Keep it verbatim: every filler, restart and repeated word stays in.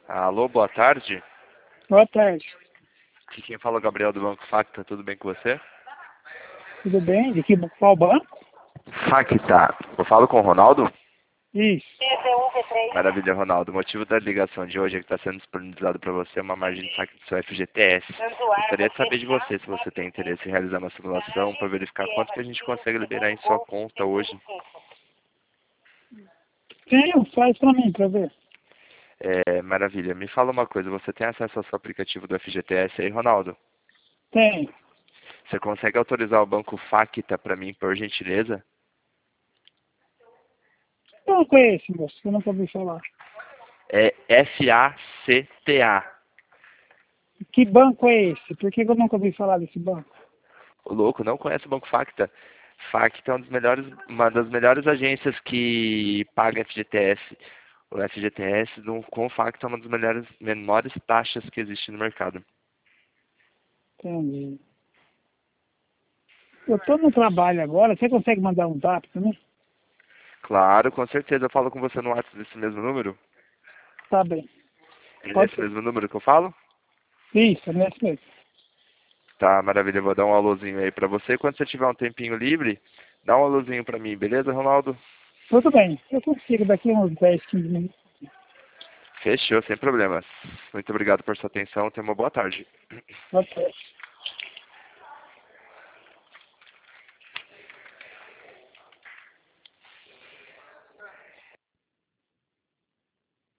Alô, boa tarde. Boa tarde. Aqui quem fala é o Gabriel do Banco Facta, tudo bem com você? Tudo bem? De que, qual banco? Facta. Eu falo com o Ronaldo? Isso. Maravilha, Ronaldo. O motivo da ligação de hoje é que está sendo disponibilizado para você uma margem de saque do seu F G T S. Gostaria de saber de você se você tem interesse em realizar uma simulação para verificar quanto que a gente consegue liberar em sua conta hoje. Tenho, faz pra mim, pra ver. É, maravilha. Me fala uma coisa, você tem acesso ao seu aplicativo do F G T S aí, Ronaldo? Tenho. Você consegue autorizar o banco Facta para mim, por gentileza? Que banco é esse, moço? Que eu nunca ouvi falar. É F A C T A. Que banco é esse? Por que que eu nunca ouvi falar desse banco? O louco, não conhece o Banco Facta? Facta é um dos melhores, uma das melhores agências que paga F G T S. O F G T S do, com o Facta é uma das melhores, menores taxas que existe no mercado. Entendi. Eu tô no trabalho agora, você consegue mandar um zap pra mim? Claro, com certeza. Eu falo com você no WhatsApp desse mesmo número? Tá bem. É Pode nesse ser. mesmo número que eu falo? Isso, é nesse mesmo. Tá, maravilha. Eu vou dar um alôzinho aí pra você. Quando você tiver um tempinho livre, dá um alôzinho pra mim, beleza, Ronaldo? Tudo bem. Eu consigo daqui a uns dez, quinze minutos. Fechou, sem problemas. Muito obrigado por sua atenção. Tenha uma boa tarde. Boa tarde.